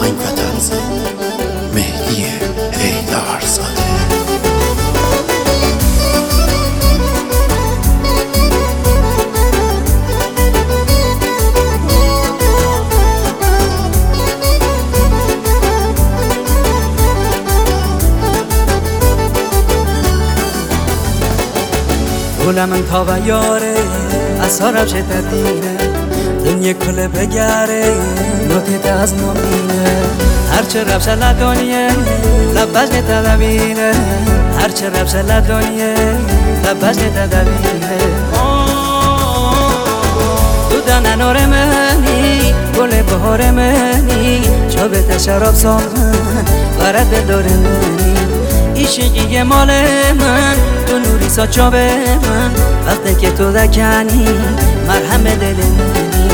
آهنگ و طنز مهدی حیدرزاده. گل من تا و یاره اثارم چه تدینه دنیا کل بگره نوتیت از نمینه هرچه رفش لدنیه لبش نتدبینه هرچه رفش لدنیه لبش نتدبینه دودن نور منی گل بهار منی چوبت شراب سامن ورد دور منی عشقی مال من تو نوری ساچاب من وقتی که تو دکنی مرهم دل منی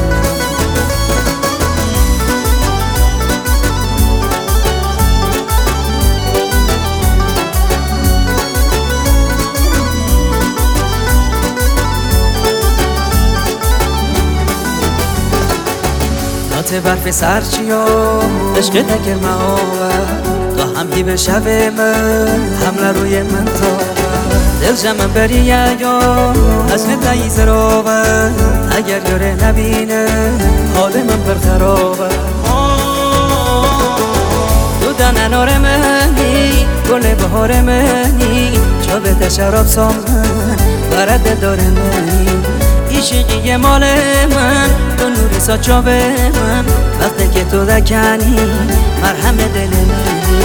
نات برف سرچی و عشق دکر معاور تو هم دیو شب من حمله روی من تابه دل جمع بریه یا از ندهی زرابه اگر یاره نبینه حال من برخرابه دودن نور منی گل بهار منی چوبت شراب سامن ورد دور منی عشقی مال من تو نوری ساچاب من وقتی که تو دکنی مرهم دل منی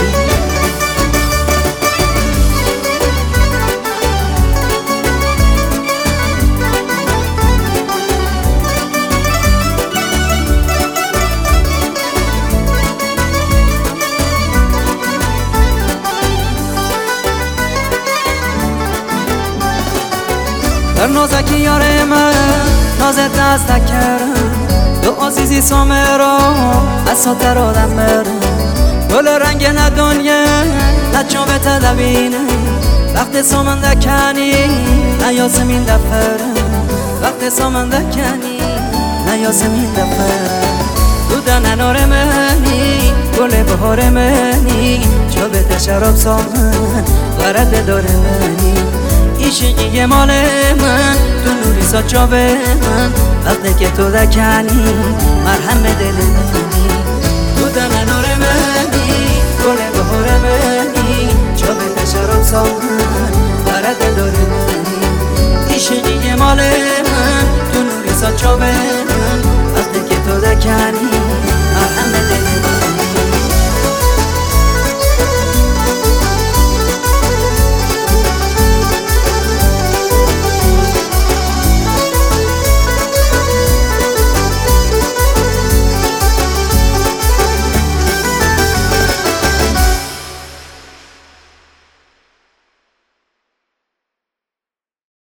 در نازکی یاره من نازت دست نکرم تو عزیزی سامرا از ساتر آدم برم گل رنگ ندنیه نچو به تدبینه وقت سامن دکنی نیاسمین دفرم وقت سامن دکنی نیاسمین دفرم دودن نور منی گل بهار منی چوبت شراب سامن ورد دور منی عشقی مال من تو نوری ساچاب من وقتی که تو دکنی مرهم دل منی